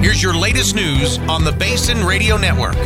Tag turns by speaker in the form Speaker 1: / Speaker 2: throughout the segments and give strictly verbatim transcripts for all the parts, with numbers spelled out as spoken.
Speaker 1: Here's your latest news on the Basin Radio Network.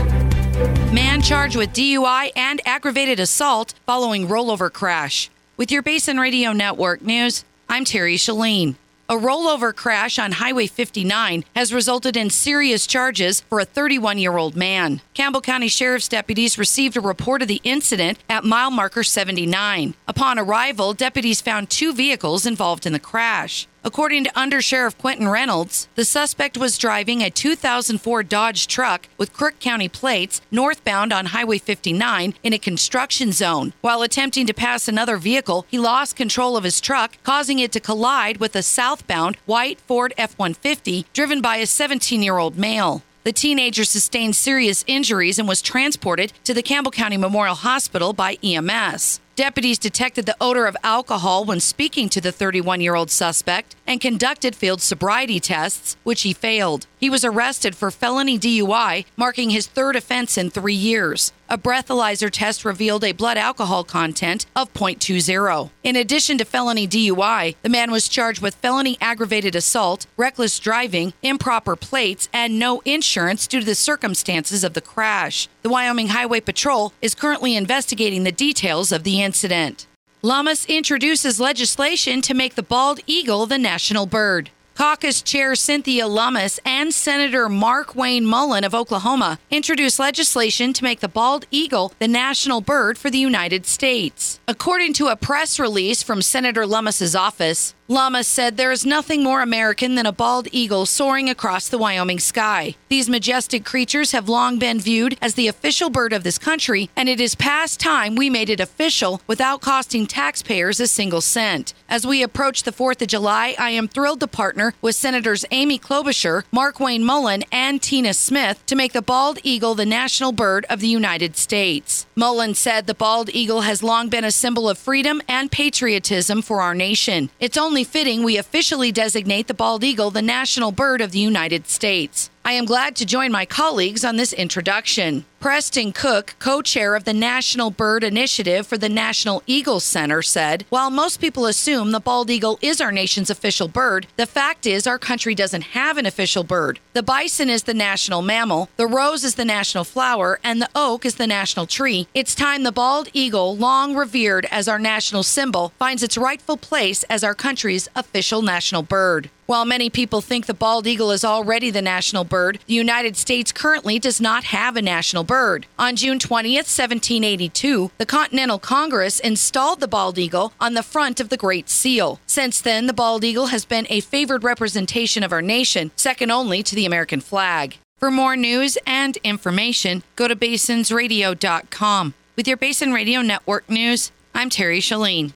Speaker 2: Man charged with D U I and aggravated assault following rollover crash. With your Basin Radio Network news, I'm Terry Shalene. A rollover crash on Highway fifty-nine has resulted in serious charges for a thirty-one-year-old man. Campbell County Sheriff's deputies received a report of the incident at mile marker seventy-nine. Upon arrival, deputies found two vehicles involved in the crash. According to Under Sheriff Quentin Reynolds, the suspect was driving a two thousand four Dodge truck with Crook County plates northbound on Highway fifty-nine in a construction zone. While attempting to pass another vehicle, he lost control of his truck, causing it to collide with a southbound white Ford F one fifty driven by a seventeen-year-old male. The teenager sustained serious injuries and was transported to the Campbell County Memorial Hospital by E M S. Deputies detected the odor of alcohol when speaking to the thirty-one-year-old suspect and conducted field sobriety tests, which he failed. He was arrested for felony D U I, marking his third offense in three years. A breathalyzer test revealed a blood alcohol content of point two zero. In addition to felony D U I, the man was charged with felony aggravated assault, reckless driving, improper plates, and no insurance due to the circumstances of the crash. The Wyoming Highway Patrol is currently investigating the details of the incident. Lummis introduces legislation to make the bald eagle the national bird. Caucus Chair Cynthia Lummis and Senator Markwayne Mullin of Oklahoma introduced legislation to make the bald eagle the national bird for the United States. According to a press release from Senator Lummis's office, Lummis said there is nothing more American than a bald eagle soaring across the Wyoming sky. These majestic creatures have long been viewed as the official bird of this country, and it is past time we made it official without costing taxpayers a single cent. As we approach the fourth of July, I am thrilled to partner with Senators Amy Klobuchar, Markwayne Mullin, and Tina Smith to make the bald eagle the national bird of the United States. Mullin said the bald eagle has long been a symbol of freedom and patriotism for our nation. It's only fitting we officially designate the bald eagle the national bird of the United States. I am glad to join my colleagues on this introduction. Preston Cook, co-chair of the National Bird Initiative for the National Eagle Center, said, while most people assume the bald eagle is our nation's official bird, the fact is our country doesn't have an official bird. The bison is the national mammal, the rose is the national flower, and the oak is the national tree. It's time the bald eagle, long revered as our national symbol, finds its rightful place as our country's official national bird. While many people think the bald eagle is already the national bird, the United States currently does not have a national bird. On June twentieth, seventeen eighty-two, the Continental Congress installed the bald eagle on the front of the Great Seal. Since then, the bald eagle has been a favored representation of our nation, second only to the American flag. For more news and information, go to basins radio dot com. With your Basin Radio Network news, I'm Terry Shalene.